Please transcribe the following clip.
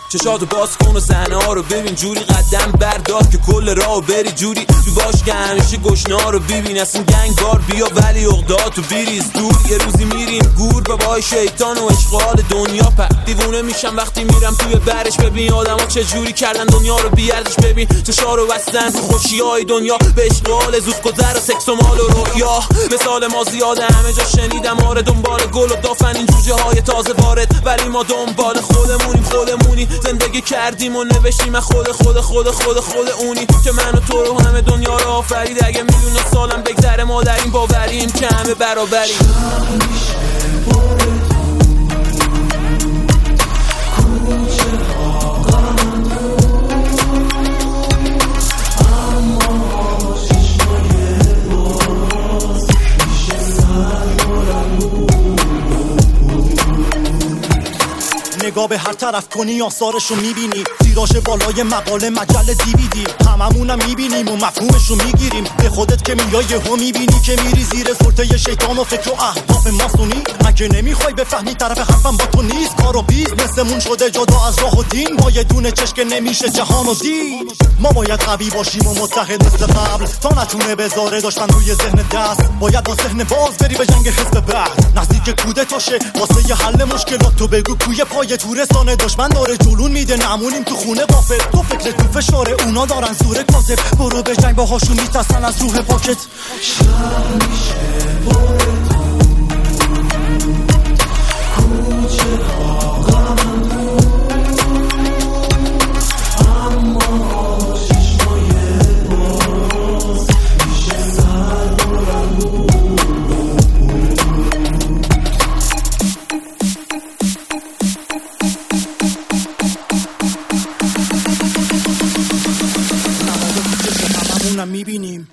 چشاتو باز کن و صحنه ها رو ببین، جوری قدم بردار که کل راهو بری، جوری تو باش که همیشه گشنه رو ببین. اصلا گنگ بار بیا ولی عقداتو بریز دور. یه روزی میریم گور بابای شیطان و اشغال دنیا، دیوونه میشم وقتی میرم توی برش. ببین آدما چه جوری کردن دنیا رو بی ارزش، ببین چشا رو بستن تو خوشیای دنیا به اشغال زود گذر و سکس و مال و رویا. مثال ما زیاده همه جا شنیدم، آره دنبال گل و دافن این جوجه های تازه وارد، ولی ما دنبال خودمونی زندگی کردیم و نوشتیم خود اونی که من و تو رو همه دنیا رو آفرید. اگه میلیون سالم بگذره ما در این باوریم که همه برابریم. نگاه به هر طرف کنی آثارشو میبینی، تیراژ بالای مقاله مجله دیویدی، هممونم میبینیم و مفهومشو میگیریم. به خودت که میای یهو میبینی که میری زیر سلطه شیطان و فکر و اهداف ماسونی. اگه نمیخوای بفهمی طرف حرفم با تو نیست، کار و بیزنسمون شده جدا از راه و دین. با یه دونه چشم نمیشه جهان و دید. ما باید قوی باشیم و متحد مثل قبل، تا نتونه بذاره دشمن روی ذهن دست. باید با ذهن باز بری به جنگ حزب بعد، نزدیک کودتاشه واسه حل مشکلات. تو بگو کوی پای تو رسانه دشمن داره جلون میده، نمونیم تو خونه بافت. تو فکر تو فشاره اونا دارن زور کاذب، برو به جنگ باهاشون میترسن از روح پاکت. میبینیم